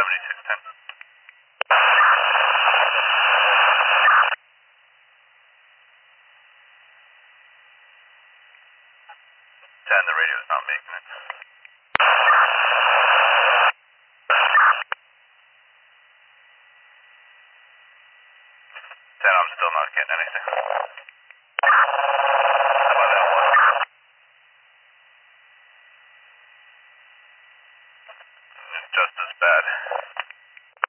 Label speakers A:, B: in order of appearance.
A: 7610. 10, the radio's not making it. 10, I'm still not getting anything.